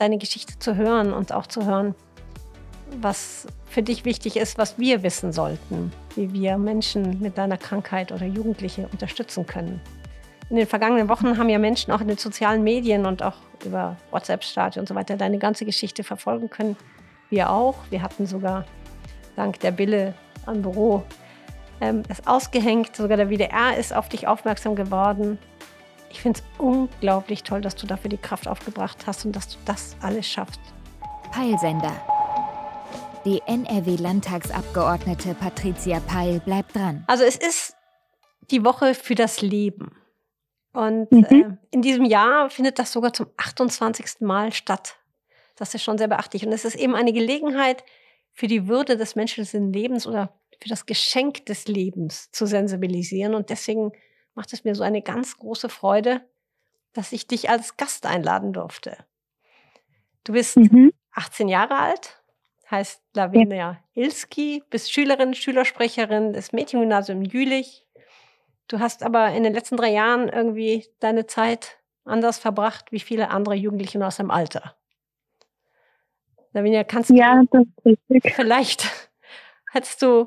deine Geschichte zu hören und auch zu hören, was für dich wichtig ist, was wir wissen sollten, wie wir Menschen mit deiner Krankheit oder Jugendliche unterstützen können. In den vergangenen Wochen haben ja Menschen auch in den sozialen Medien und auch über WhatsApp-Status und so weiter deine ganze Geschichte verfolgen können. Wir auch. Wir hatten sogar dank der Bille am Büro es ausgehängt. Sogar der WDR ist auf dich aufmerksam geworden. Ich finde es unglaublich toll, dass du dafür die Kraft aufgebracht hast und dass du das alles schaffst. Peilsender. Die NRW-Landtagsabgeordnete Patricia Peil bleibt dran. Also es ist die Woche für das Leben. Und in diesem Jahr findet das sogar zum 28. Mal statt. Das ist schon sehr beachtlich. Und es ist eben eine Gelegenheit, für die Würde des menschlichen Lebens oder für das Geschenk des Lebens zu sensibilisieren. Und deswegen macht es mir so eine ganz große Freude, dass ich dich als Gast einladen durfte. Du bist 18 Jahre alt, heißt Lavinia Ilski, bist Schülerin, Schülersprecherin des Mädchengymnasiums Jülich. Du hast aber in den letzten 3 Jahren irgendwie deine Zeit anders verbracht wie viele andere Jugendliche aus deinem Alter. Lavinia, kannst du das ist richtig. Vielleicht hättest du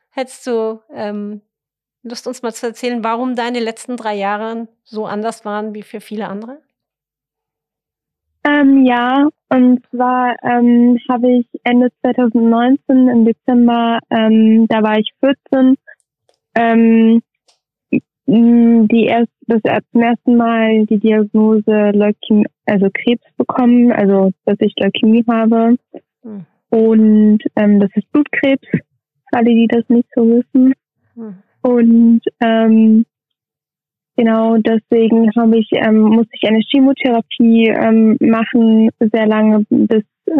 Lust, uns mal zu erzählen, warum deine letzten 3 Jahre so anders waren wie für viele andere? Ja, und zwar habe ich Ende 2019 im Dezember, da war ich 14, zum ersten Mal die Diagnose Leukämie, also Krebs bekommen, also dass ich Leukämie habe. Und das ist Blutkrebs, für alle, die das nicht so wissen. Und genau deswegen musste ich eine Chemotherapie machen, sehr lange, bis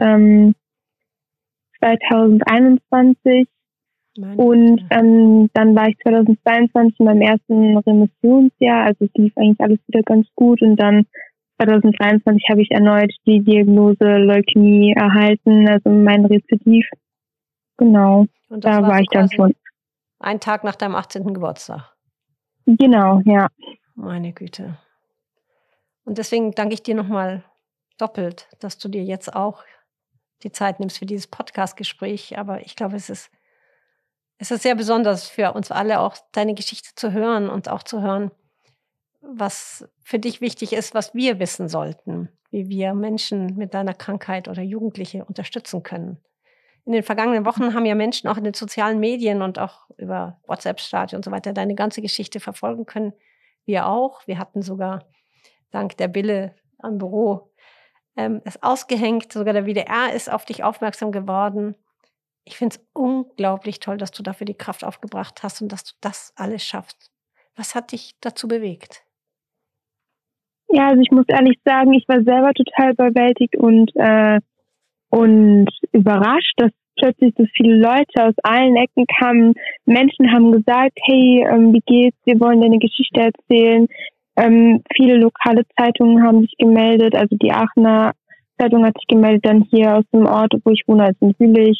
2021. Und dann war ich 2022 in meinem ersten Remissionsjahr, also es lief eigentlich alles wieder ganz gut. Und dann 2023 habe ich erneut die Diagnose Leukämie erhalten, also mein Rezidiv. Genau, und da war ich dann schon. Ein Tag nach deinem 18. Geburtstag. Genau, ja. Meine Güte. Und deswegen danke ich dir nochmal doppelt, dass du dir jetzt auch die Zeit nimmst für dieses Podcast-Gespräch. Aber ich glaube, es ist sehr besonders für uns alle, auch deine Geschichte zu hören und auch zu hören, was für dich wichtig ist, was wir wissen sollten, wie wir Menschen mit deiner Krankheit oder Jugendliche unterstützen können. In den vergangenen Wochen haben ja Menschen auch in den sozialen Medien und auch über WhatsApp-Status und so weiter deine ganze Geschichte verfolgen können. Wir auch. Wir hatten sogar dank der Bille am Büro es ausgehängt. Sogar der WDR ist auf dich aufmerksam geworden. Ich finde es unglaublich toll, dass du dafür die Kraft aufgebracht hast und dass du das alles schaffst. Was hat dich dazu bewegt? Ja, also ich muss ehrlich sagen, ich war selber total überwältigt und überrascht, dass plötzlich so viele Leute aus allen Ecken kamen. Menschen haben gesagt, hey, wie geht's? Wir wollen deine Geschichte erzählen. Viele lokale Zeitungen haben sich gemeldet, also die Aachener Zeitung hat sich gemeldet, dann hier aus dem Ort, wo ich wohne, also in Jülich.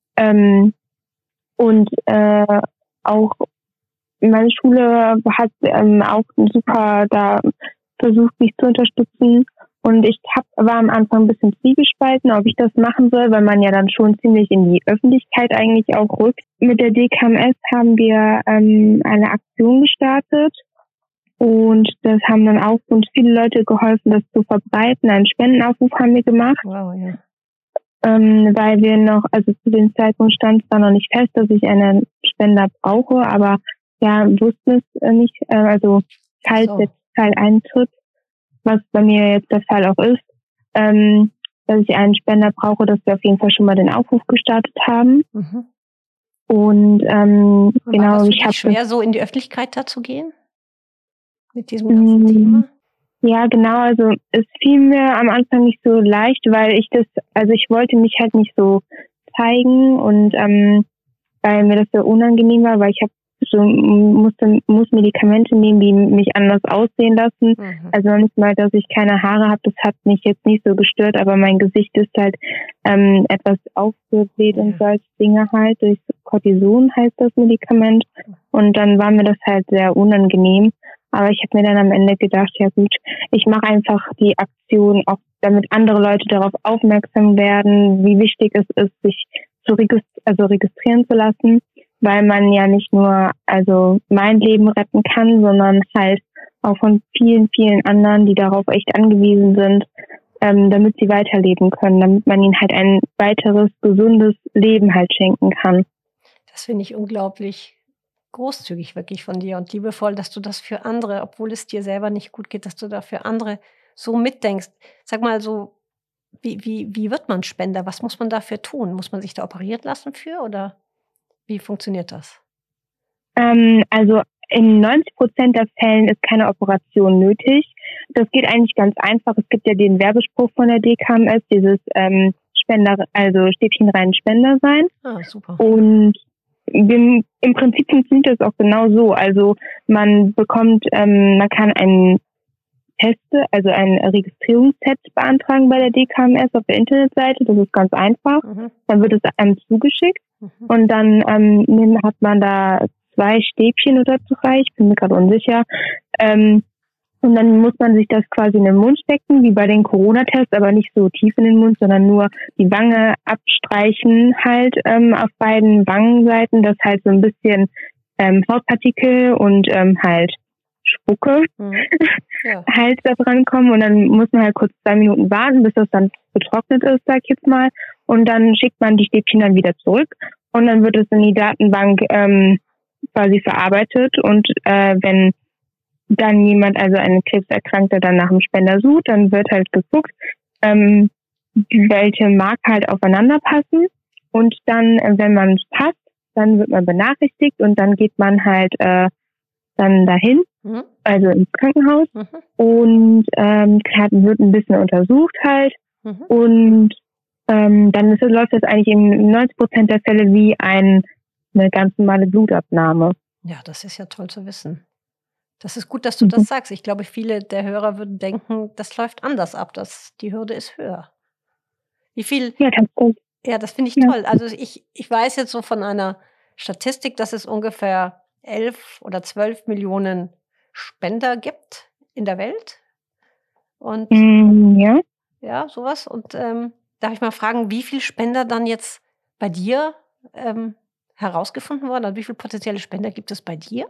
Auch meine Schule hat auch super da versucht, mich zu unterstützen. Und ich war am Anfang ein bisschen zwiegespalten, ob ich das machen soll, weil man ja dann schon ziemlich in die Öffentlichkeit eigentlich auch rückt. Mit der DKMS haben wir eine Aktion gestartet und das haben dann auch uns viele Leute geholfen, das zu verbreiten. Einen Spendenaufruf haben wir gemacht. Wow, ja. Weil wir noch, also zu dem Zeitpunkt stand es da noch nicht fest, dass ich einen Spender brauche, aber ja, wussten es nicht, also falls jetzt Fall eintritt, was bei mir jetzt der Fall auch ist, dass ich einen Spender brauche, dass wir auf jeden Fall schon mal den Aufruf gestartet haben. Und genau, ich habe schwer, so in die Öffentlichkeit dazu gehen mit diesem ganzen Thema. Ja, genau, also es fiel mir am Anfang nicht so leicht, weil ich wollte mich halt nicht so zeigen und weil mir das so unangenehm war, weil ich muss Medikamente nehmen, die mich anders aussehen lassen. Also manchmal, dass ich keine Haare habe, das hat mich jetzt nicht so gestört, aber mein Gesicht ist halt etwas aufgebläht und solche Dinge halt, durch Cortison heißt das Medikament. Und dann war mir das halt sehr unangenehm. Aber ich habe mir dann am Ende gedacht, ja gut, ich mache einfach die Aktion, auch damit andere Leute darauf aufmerksam werden, wie wichtig es ist, sich registrieren zu lassen, weil man ja nicht nur mein Leben retten kann, sondern halt auch von vielen, vielen anderen, die darauf echt angewiesen sind, damit sie weiterleben können, damit man ihnen halt ein weiteres, gesundes Leben halt schenken kann. Das finde ich unglaublich großzügig wirklich von dir und liebevoll, dass du das für andere, obwohl es dir selber nicht gut geht, dass du da für andere so mitdenkst. Sag mal so, wie wird man Spender? Was muss man dafür tun? Muss man sich da operieren lassen für oder wie funktioniert das? Also in 90% der Fällen ist keine Operation nötig. Das geht eigentlich ganz einfach. Es gibt ja den Werbespruch von der DKMS, dieses Spender, also stäbchenreinen Spender sein. Ah, super. Und im Prinzip funktioniert das auch genau so. Also man bekommt, man kann einen ein Registrierungstest beantragen bei der DKMS auf der Internetseite. Das ist ganz einfach. Dann wird es einem zugeschickt und dann hat man da 2 Stäbchen oder so rein. Ich bin mir gerade unsicher. Und dann muss man sich das quasi in den Mund stecken, wie bei den Corona-Tests, aber nicht so tief in den Mund, sondern nur die Wange abstreichen halt auf beiden Wangenseiten, dass halt so ein bisschen Hautpartikel und halt Spucke halt da dran kommen. Und dann muss man halt kurz 2 Minuten warten, bis das dann getrocknet ist, sag ich jetzt mal. Und dann schickt man die Stäbchen dann wieder zurück und dann wird es in die Datenbank quasi verarbeitet. Und wenn dann jemand, also eine Krebserkrankte, dann nach dem Spender sucht, dann wird halt geguckt, welche Marker halt aufeinander passen. Und dann, wenn man es passt, dann wird man benachrichtigt und dann geht man halt dann dahin, also ins Krankenhaus und wird ein bisschen untersucht halt und dann läuft das eigentlich in 90% der Fälle wie eine ganz normale Blutabnahme. Ja, das ist ja toll zu wissen. Das ist gut, dass du das sagst. Ich glaube, viele der Hörer würden denken, das läuft anders ab, die Hürde ist höher. Wie viel? Ja, das finde ich toll. Also ich weiß jetzt so von einer Statistik, dass es ungefähr 11 oder 12 Millionen Spender gibt in der Welt. Und ja, sowas. Und darf ich mal fragen, wie viele Spender dann jetzt bei dir herausgefunden wurden? Also wie viele potenzielle Spender gibt es bei dir?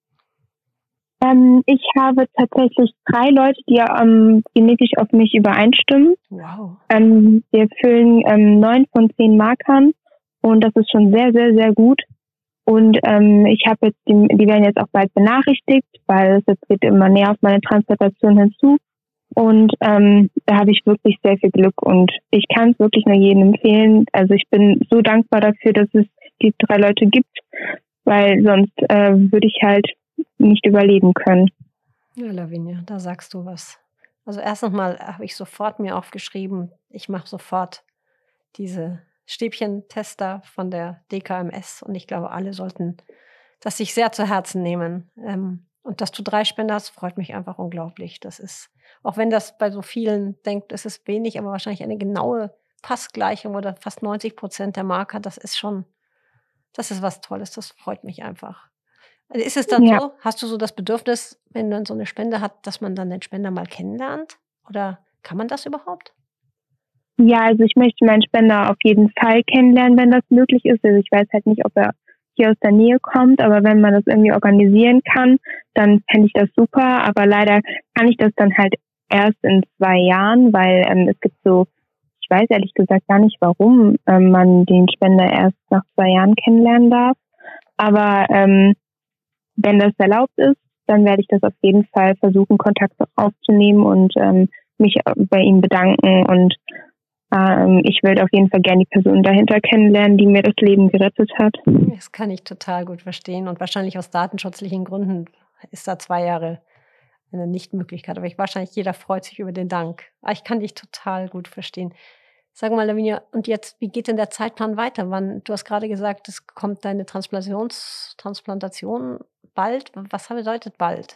Ich habe tatsächlich 3 Leute, die genetisch auf mich übereinstimmen. Wow. Wir füllen 9 von 10 Markern und das ist schon sehr, sehr, sehr gut. Und ich habe jetzt, die werden jetzt auch bald benachrichtigt, weil es jetzt geht immer näher auf meine Transplantation hinzu. Und da habe ich wirklich sehr viel Glück und ich kann es wirklich nur jedem empfehlen. Also ich bin so dankbar dafür, dass es die 3 Leute gibt, weil sonst würde ich halt nicht überleben können. Ja, Lavinia, da sagst du was. Also erstens mal habe ich sofort mir aufgeschrieben, ich mache sofort diese Stäbchentester von der DKMS und ich glaube, alle sollten das sich sehr zu Herzen nehmen. Und dass du 3 Spender hast, freut mich einfach unglaublich. Das ist, auch wenn das bei so vielen denkt, es ist wenig, aber wahrscheinlich eine genaue Passgleichung oder fast 90% der Marker, das ist was Tolles, das freut mich einfach. Ist es dann so, hast du so das Bedürfnis, wenn man so eine Spende hat, dass man dann den Spender mal kennenlernt? Oder kann man das überhaupt? Ja, also ich möchte meinen Spender auf jeden Fall kennenlernen, wenn das möglich ist. Also ich weiß halt nicht, ob er hier aus der Nähe kommt, aber wenn man das irgendwie organisieren kann, dann fände ich das super. Aber leider kann ich das dann halt erst in 2 Jahren, weil es gibt so, ich weiß ehrlich gesagt gar nicht, warum man den Spender erst nach 2 Jahren kennenlernen darf. Aber wenn das erlaubt ist, dann werde ich das auf jeden Fall versuchen, Kontakt aufzunehmen und mich bei ihm bedanken. Und ich würde auf jeden Fall gerne die Person dahinter kennenlernen, die mir das Leben gerettet hat. Das kann ich total gut verstehen. Und wahrscheinlich aus datenschutzlichen Gründen ist da 2 Jahre eine Nichtmöglichkeit. Aber wahrscheinlich jeder freut sich über den Dank. Aber ich kann dich total gut verstehen. Sag mal, Lavinia, und jetzt, wie geht denn der Zeitplan weiter? Du hast gerade gesagt, es kommt deine Transplantation bald. Was bedeutet bald?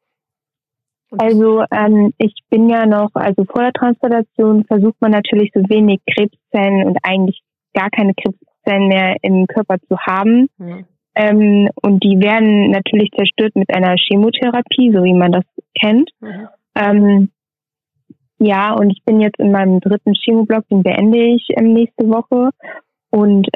Also ich bin ja noch, also vor der Transplantation versucht man natürlich so wenig Krebszellen und eigentlich gar keine Krebszellen mehr im Körper zu haben. Und die werden natürlich zerstört mit einer Chemotherapie, so wie man das kennt. Ja, und ich bin jetzt in meinem 3. Chemoblock, den beende ich nächste Woche. Und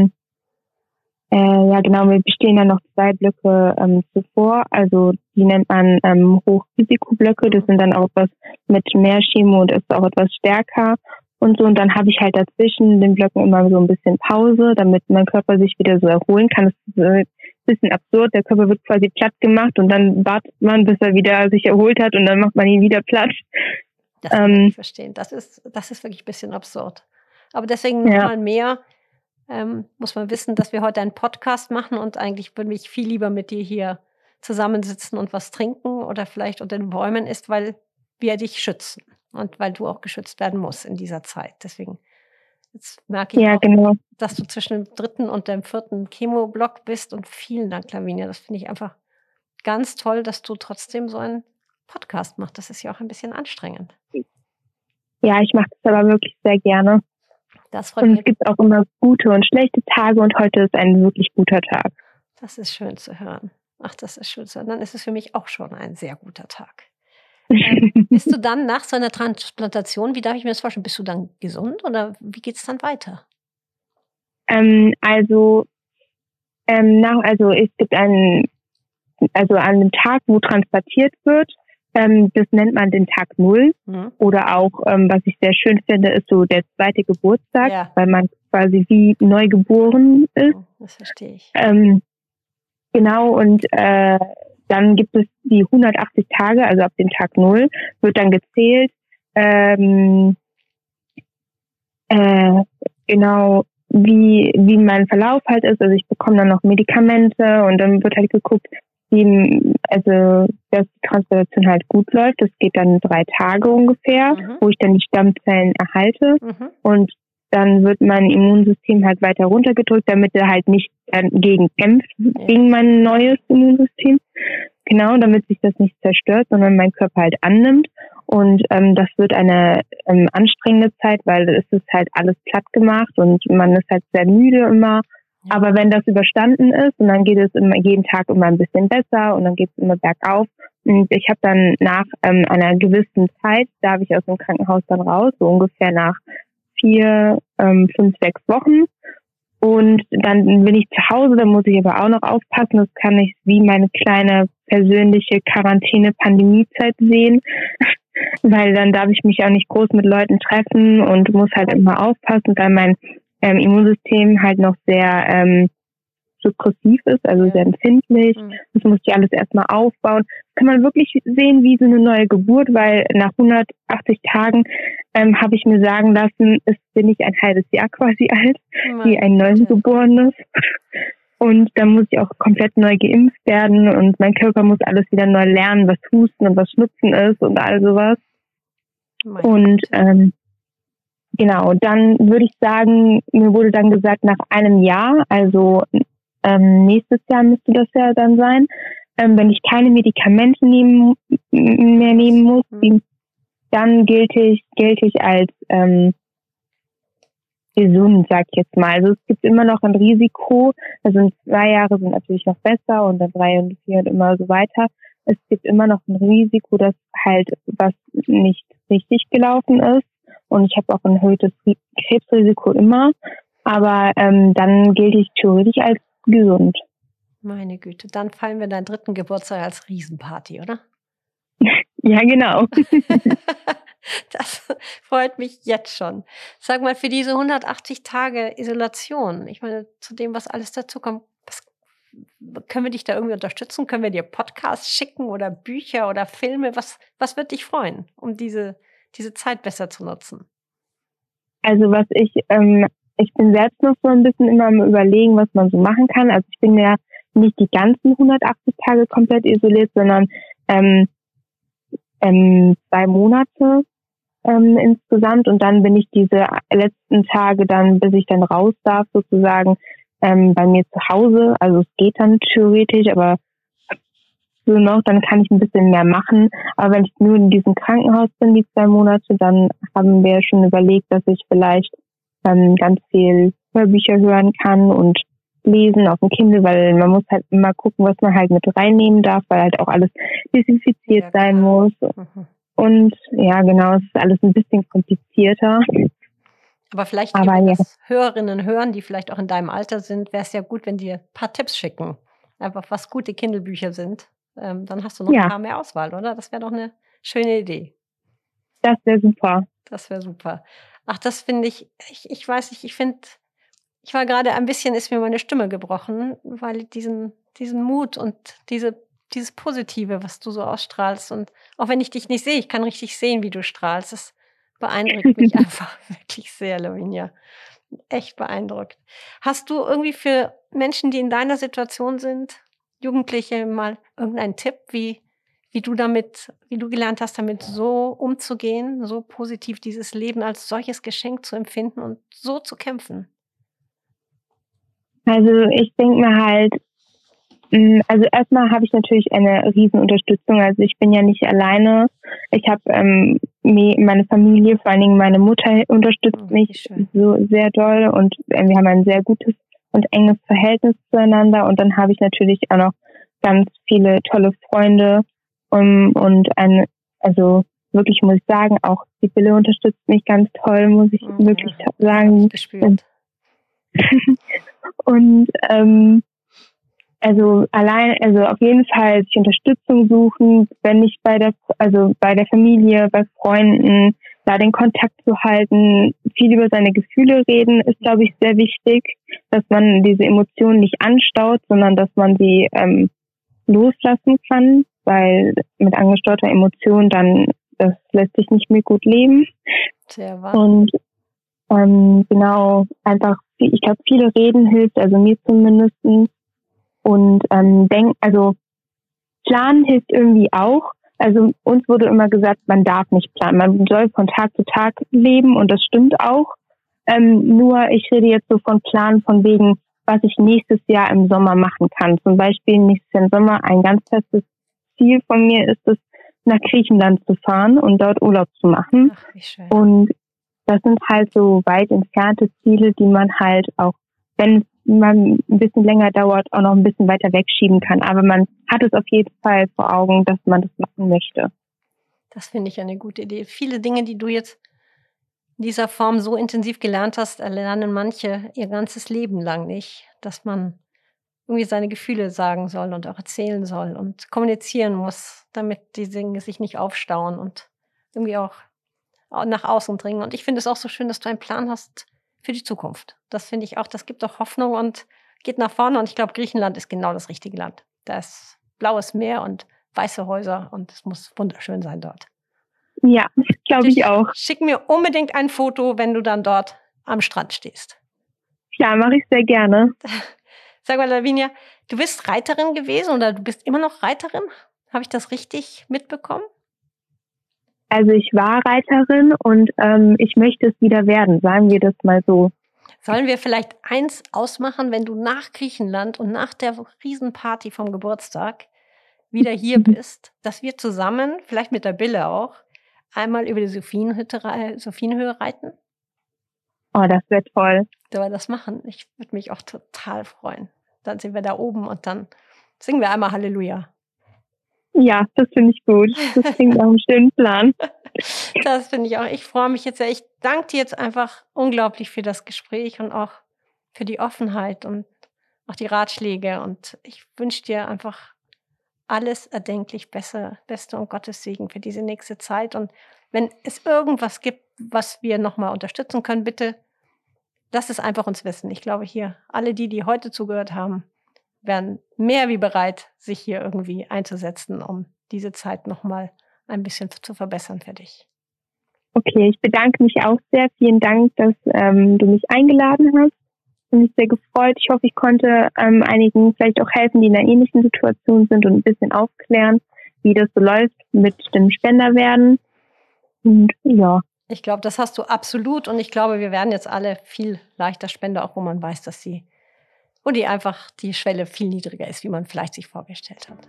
ja, genau, wir bestehen ja noch 2 Blöcke zuvor. Also die nennt man Hochrisikoblöcke. Das sind dann auch etwas mit mehr Chemo und ist auch etwas stärker und so. Und dann habe ich halt dazwischen den Blöcken immer so ein bisschen Pause, damit mein Körper sich wieder so erholen kann. Das ist ein bisschen absurd. Der Körper wird quasi platt gemacht und dann wartet man, bis er wieder sich erholt hat und dann macht man ihn wieder platt. Das kann ich verstehen. Das ist wirklich ein bisschen absurd. Aber deswegen nochmal mehr muss man wissen, dass wir heute einen Podcast machen und eigentlich würde ich viel lieber mit dir hier zusammensitzen und was trinken oder vielleicht unter den Bäumen ist, weil wir dich schützen und weil du auch geschützt werden musst in dieser Zeit. Deswegen, jetzt merke ich auch, dass du zwischen dem 3. und dem 4. Chemoblock bist und vielen Dank, Lavinia. Das finde ich einfach ganz toll, dass du trotzdem so einen Podcast machst. Das ist ja auch ein bisschen anstrengend. Ja, ich mache das aber wirklich sehr gerne. Das freut mich. Und es gibt auch immer gute und schlechte Tage und heute ist ein wirklich guter Tag. Das ist schön zu hören. Ach, das ist schön zu hören. Dann ist es für mich auch schon ein sehr guter Tag. Bist du dann nach so einer Transplantation, wie darf ich mir das vorstellen, bist du dann gesund oder wie geht es dann weiter? Also es gibt an dem Tag, wo transplantiert wird, das nennt man den Tag 0. Oder auch, was ich sehr schön finde, ist so der 2. Geburtstag, weil man quasi wie neu geboren ist. Das verstehe ich. Genau, und dann gibt es die 180 Tage, also ab dem Tag 0, wird dann gezählt, genau, wie mein Verlauf halt ist. Also ich bekomme dann noch Medikamente und dann wird halt geguckt, dass die Transplantation halt gut läuft. Das geht dann 3 Tage ungefähr, wo ich dann die Stammzellen erhalte. Und dann wird mein Immunsystem halt weiter runtergedrückt, damit er halt nicht gegen kämpft, gegen mein neues Immunsystem. Genau, damit sich das nicht zerstört, sondern mein Körper halt annimmt. Und das wird eine anstrengende Zeit, weil es ist halt alles platt gemacht und man ist halt sehr müde immer. Aber wenn das überstanden ist und dann geht es immer jeden Tag immer ein bisschen besser und dann geht es immer bergauf. Und ich habe dann nach einer gewissen Zeit, darf ich aus dem Krankenhaus dann raus, so ungefähr nach 4, 5, 6 Wochen. Und dann bin ich zu Hause, da muss ich aber auch noch aufpassen. Das kann ich wie meine kleine persönliche Quarantäne-Pandemie-Zeit sehen. Weil dann darf ich mich auch nicht groß mit Leuten treffen und muss halt immer aufpassen, weil mein Immunsystem halt noch sehr suppressiv ist, also sehr empfindlich. Das muss ich alles erstmal aufbauen. Das kann man wirklich sehen wie so eine neue Geburt, weil nach 180 Tagen habe ich mir sagen lassen, bin ich ein halbes Jahr quasi alt, wie ein Neugeborenes. Und dann muss ich auch komplett neu geimpft werden und mein Körper muss alles wieder neu lernen, was Husten und was Schnupfen ist und all sowas. Und genau, dann würde ich sagen, mir wurde dann gesagt, nach einem Jahr, also nächstes Jahr müsste das ja dann sein, wenn ich keine Medikamente mehr nehmen muss, dann gelte ich als gesund, sag ich jetzt mal. Also es gibt immer noch ein Risiko, also 2 Jahre sind natürlich noch besser und dann 3 und 4 und immer so weiter. Es gibt immer noch ein Risiko, dass halt was nicht richtig gelaufen ist und ich habe auch ein erhöhtes Krebsrisiko immer, aber dann gelte ich theoretisch als gesund. Meine Güte, dann feiern wir deinen 3. Geburtstag als Riesenparty, oder? Ja, genau. Das freut mich jetzt schon. Sag mal, für diese 180 Tage Isolation, ich meine, zu dem, was alles dazu kommt, können wir dich da irgendwie unterstützen? Können wir dir Podcasts schicken oder Bücher oder Filme? Was wird dich freuen, um diese Zeit besser zu nutzen? Also ich bin selbst noch so ein bisschen immer am Überlegen, was man so machen kann. Also ich bin ja nicht die ganzen 180 Tage komplett isoliert, sondern 2 Monate insgesamt und dann bin ich diese letzten Tage dann, bis ich dann raus darf sozusagen, bei mir zu Hause. Also es geht dann theoretisch, aber so noch, dann kann ich ein bisschen mehr machen. Aber wenn ich nur in diesem Krankenhaus bin, die 2 Monate, dann haben wir schon überlegt, dass ich vielleicht ganz viel Hörbücher hören kann und lesen auf dem Kindle, weil man muss halt immer gucken, was man halt mit reinnehmen darf, weil halt auch alles desinfiziert sein muss. Und ja, genau, es ist alles ein bisschen komplizierter. Aber vielleicht das Hörerinnen hören, die vielleicht auch in deinem Alter sind, wäre es ja gut, wenn die ein paar Tipps schicken. Einfach, was gute Kindle-Bücher sind. Dann hast du noch ein paar mehr Auswahl, oder? Das wäre doch eine schöne Idee. Das wäre super. Das wäre super. Ach, das finde ich weiß nicht, ich war gerade ein bisschen, ist mir meine Stimme gebrochen, weil diesen Mut und dieses Positive, was du so ausstrahlst. Und auch wenn ich dich nicht sehe, ich kann richtig sehen, wie du strahlst. Das beeindruckt mich einfach wirklich sehr, Lavinia. Echt beeindruckt. Hast du irgendwie für Menschen, die in deiner Situation sind, Jugendliche, mal irgendeinen Tipp, wie du gelernt hast, damit so umzugehen, so positiv dieses Leben als solches Geschenk zu empfinden und so zu kämpfen? Also ich denke mir halt, also erstmal habe ich natürlich eine riesen Unterstützung. Also ich bin ja nicht alleine. Ich habe meine Familie, vor allen Dingen meine Mutter unterstützt mich so sehr doll und wir haben ein sehr gutes und enges Verhältnis zueinander. Und dann habe ich natürlich auch noch ganz viele tolle Freunde also wirklich muss ich sagen, auch Sibylle unterstützt mich ganz toll, muss ich wirklich sagen. Und also auf jeden Fall sich Unterstützung suchen, wenn nicht bei der Familie, bei Freunden, da den Kontakt zu halten, viel über seine Gefühle reden, ist, glaube ich, sehr wichtig, dass man diese Emotionen nicht anstaut, sondern dass man sie loslassen kann, weil mit angestauter Emotion dann, das lässt sich nicht mehr gut leben. Sehr wahr. Und genau, einfach, ich glaube, viele reden hilft, also mir zumindest. Und planen hilft irgendwie auch. Also uns wurde immer gesagt, man darf nicht planen. Man soll von Tag zu Tag leben und das stimmt auch. Nur ich rede jetzt so von Planen von wegen, was ich nächstes Jahr im Sommer machen kann. Zum Beispiel nächstes Jahr im Sommer ein ganz festes Ziel von mir ist es, nach Griechenland zu fahren und dort Urlaub zu machen. Ach, wie schön. Und das sind halt so weit entfernte Ziele, die man halt auch, wenn man ein bisschen länger dauert, auch noch ein bisschen weiter wegschieben kann. Aber man hat es auf jeden Fall vor Augen, dass man das machen möchte. Das finde ich eine gute Idee. Viele Dinge, die du jetzt in dieser Form so intensiv gelernt hast, erlernen manche ihr ganzes Leben lang nicht, dass man irgendwie seine Gefühle sagen soll und auch erzählen soll und kommunizieren muss, damit die Dinge sich nicht aufstauen und irgendwie auch nach außen dringen. Und ich finde es auch so schön, dass du einen Plan hast für die Zukunft. Das finde ich auch, das gibt auch Hoffnung und geht nach vorne. Und ich glaube, Griechenland ist genau das richtige Land. Da ist blaues Meer und weiße Häuser und es muss wunderschön sein dort. Ja, glaube ich auch. Schick mir unbedingt ein Foto, wenn du dann dort am Strand stehst. Ja, mache ich sehr gerne. Sag mal, Lavinia, du bist Reiterin gewesen oder du bist immer noch Reiterin? Habe ich das richtig mitbekommen? Also ich war Reiterin und ich möchte es wieder werden, sagen wir das mal so. Sollen wir vielleicht eins ausmachen, wenn du nach Griechenland und nach der Riesenparty vom Geburtstag wieder hier bist, dass wir zusammen, vielleicht mit der Bille auch, einmal über die Sophienhöhe reiten? Oh, das wäre toll. Sollen wir das machen? Ich würde mich auch total freuen. Dann sind wir da oben und dann singen wir einmal Halleluja. Ja, das finde ich gut. Das klingt nach einem schönen Plan. Das finde ich auch. Ich freue mich jetzt sehr. Ich danke dir jetzt einfach unglaublich für das Gespräch und auch für die Offenheit und auch die Ratschläge. Und ich wünsche dir einfach alles erdenklich Beste und Gottes Segen für diese nächste Zeit. Und wenn es irgendwas gibt, was wir nochmal unterstützen können, bitte lass es einfach uns wissen. Ich glaube hier, alle die heute zugehört haben, wären mehr wie bereit, sich hier irgendwie einzusetzen, um diese Zeit nochmal ein bisschen zu verbessern für dich. Okay, ich bedanke mich auch sehr. Vielen Dank, dass du mich eingeladen hast. Ich bin mich sehr gefreut. Ich hoffe, ich konnte einigen vielleicht auch helfen, die in einer ähnlichen Situation sind und ein bisschen aufklären, wie das so läuft mit dem Spenderwerden. Und ja. Ich glaube, das hast du absolut. Und ich glaube, wir werden jetzt alle viel leichter Spender, auch wo man weiß, dass wo die Schwelle viel niedriger ist, wie man vielleicht sich vorgestellt hat.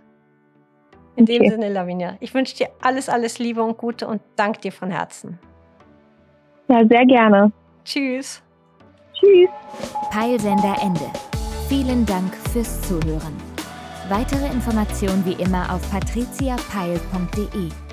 In dem Sinne, Lavinia, ich wünsche dir alles, alles Liebe und Gute und danke dir von Herzen. Ja, sehr gerne. Tschüss. Tschüss. Peilsender Ende. Vielen Dank fürs Zuhören. Weitere Informationen wie immer auf patriziapeil.de.